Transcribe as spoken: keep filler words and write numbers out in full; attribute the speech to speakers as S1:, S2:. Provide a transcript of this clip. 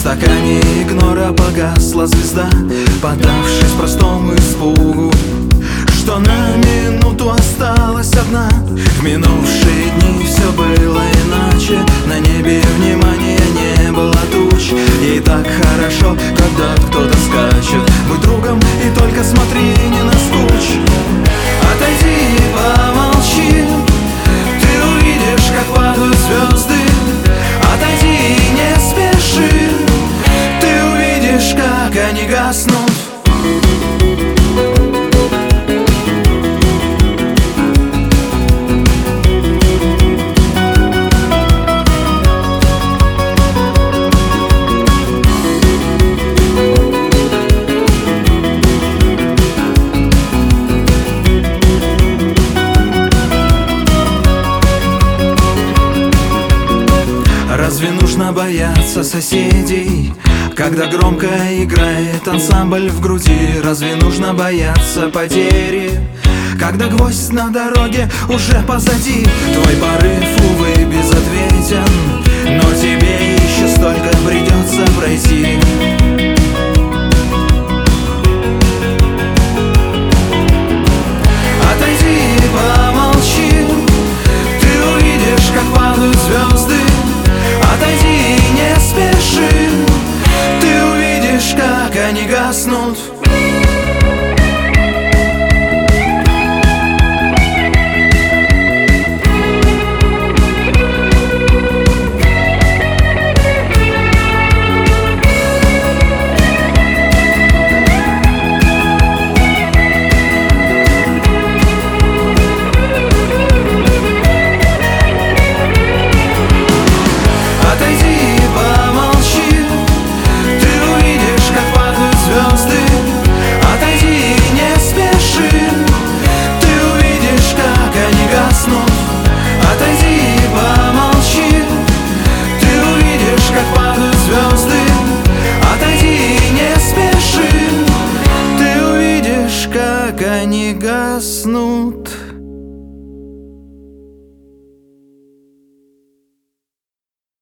S1: стакане игнора погасла звезда, поддавшись простому испугу, что на минуту осталась одна. В минувшие дни все было иначе, на небе внимания не было туч. Ей так хорошо, когда кто-то скачет. Будь другом и только смотри, не наскучь. Отойди и помолчи, ты увидишь, как падают звезды. Отойди и не спеши, ты увидишь, как они гаснут. Разве нужно бояться соседей, когда громко играет ансамбль в груди? Разве нужно бояться потери, когда гвоздь на дороге уже позади? Твой порыв, увы, безответен, но тебе еще столько придется пройти. Отойди и помолчи, ты увидишь, как падают звезды. Отойди и не спеши, ты увидишь, как они гаснут. Как они гаснут.